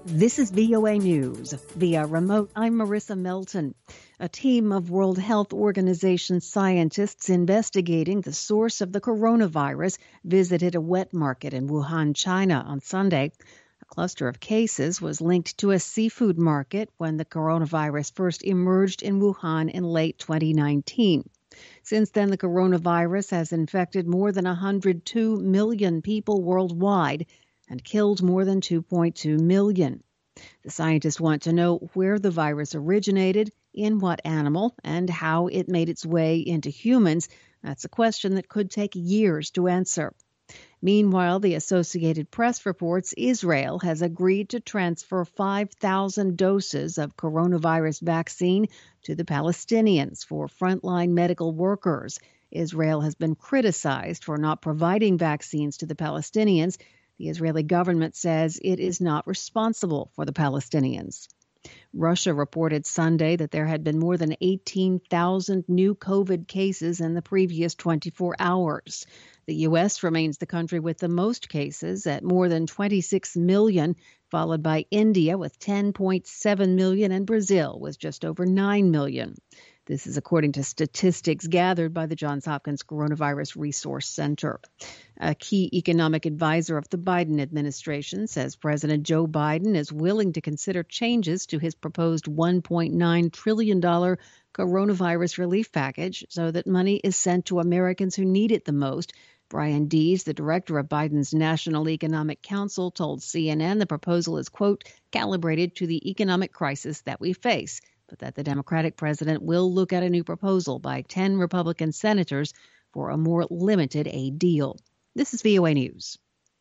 This is VOA News. Via remote, I'm Marissa Melton. A team of World Health Organization scientists investigating the source of the coronavirus visited a wet market in Wuhan, China on Sunday. A cluster of cases was linked to a seafood market when the coronavirus first emerged in Wuhan in late 2019. Since then, the coronavirus has infected more than 102 million people worldwide and killed more than 2.2 million. The scientists want to know where the virus originated, in what animal, and how it made its way into humans. That's a question that could take years to answer. Meanwhile, the Associated Press reports Israel has agreed to transfer 5,000 doses of coronavirus vaccine to the Palestinians for frontline medical workers. Israel has been criticized for not providing vaccines to the Palestinians. The Israeli government says it is not responsible for the Palestinians. Russia reported Sunday that there had been more than 18,000 new COVID cases in the previous 24 hours. The U.S. remains the country with the most cases at more than 26 million, followed by India with 10.7 million and Brazil with just over 9 million. This is according to statistics gathered by the Johns Hopkins Coronavirus Resource Center. A key economic advisor of the Biden administration says President Joe Biden is willing to consider changes to his proposed $1.9 trillion coronavirus relief package so that money is sent to Americans who need it the most. Brian Dees, the director of Biden's National Economic Council, told CNN the proposal is, quote, calibrated to the economic crisis that we face, but that the Democratic president will look at a new proposal by 10 Republican senators for a more limited aid deal. This is VOA News.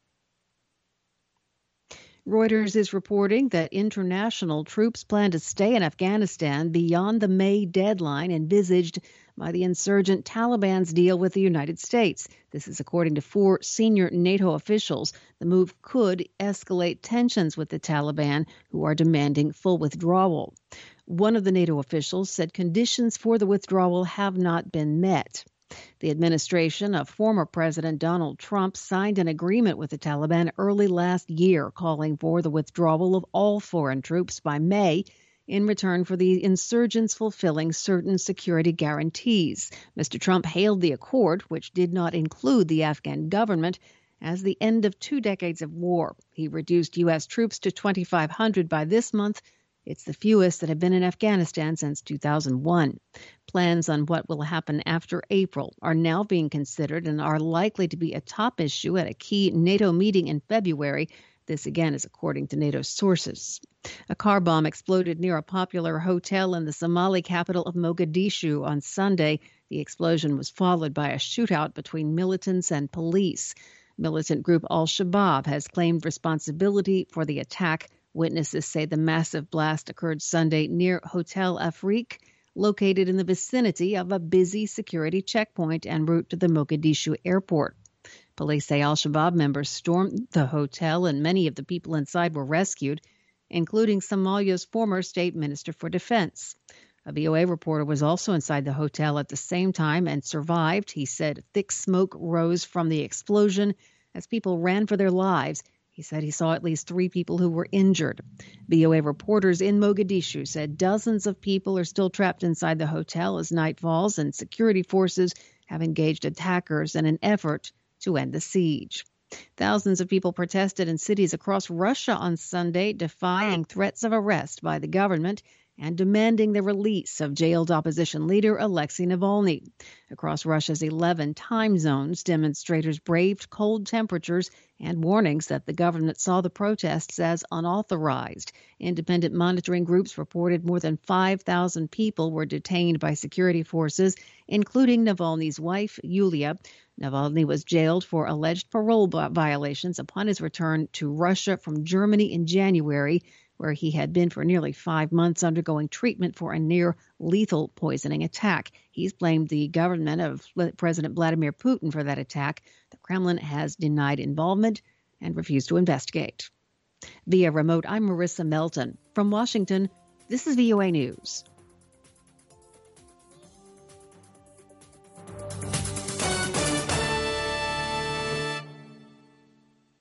Reuters is reporting that international troops plan to stay in Afghanistan beyond the May deadline envisaged by the insurgent Taliban's deal with the United States. This is according to 4 senior NATO officials. The move could escalate tensions with the Taliban, who are demanding full withdrawal. One of the NATO officials said conditions for the withdrawal have not been met. The administration of former President Donald Trump signed an agreement with the Taliban early last year calling for the withdrawal of all foreign troops by May in return for the insurgents fulfilling certain security guarantees. Mr. Trump hailed the accord, which did not include the Afghan government, as the end of 2 decades of war. He reduced U.S. troops to 2,500 by this month. It's the fewest that have been in Afghanistan since 2001. Plans on what will happen after April are now being considered and are likely to be a top issue at a key NATO meeting in February. This, again, is according to NATO sources. A car bomb exploded near a popular hotel in the Somali capital of Mogadishu on Sunday. The explosion was followed by a shootout between militants and police. Militant group Al-Shabaab has claimed responsibility for the attack. Witnesses say the massive blast occurred Sunday near Hotel Afrique, located in the vicinity of a busy security checkpoint en route to the Mogadishu airport. Police say Al-Shabaab members stormed the hotel and many of the people inside were rescued, including Somalia's former state minister for defense. A VOA reporter was also inside the hotel at the same time and survived. He said thick smoke rose from the explosion as people ran for their lives. He said he saw at least 3 people who were injured. VOA reporters in Mogadishu said dozens of people are still trapped inside the hotel as night falls, and security forces have engaged attackers in an effort to end the siege. Thousands of people protested in cities across Russia on Sunday, defying threats of arrest by the government and demanding the release of jailed opposition leader Alexei Navalny. Across Russia's 11 time zones, demonstrators braved cold temperatures and warnings that the government saw the protests as unauthorized. Independent monitoring groups reported more than 5,000 people were detained by security forces, including Navalny's wife, Yulia. Navalny was jailed for alleged parole violations upon his return to Russia from Germany in January, where he had been for nearly 5 months undergoing treatment for a near-lethal poisoning attack. He's blamed the government of President Vladimir Putin for that attack. The Kremlin has denied involvement and refused to investigate. Via remote, I'm Marissa Melton. From Washington, this is VOA News.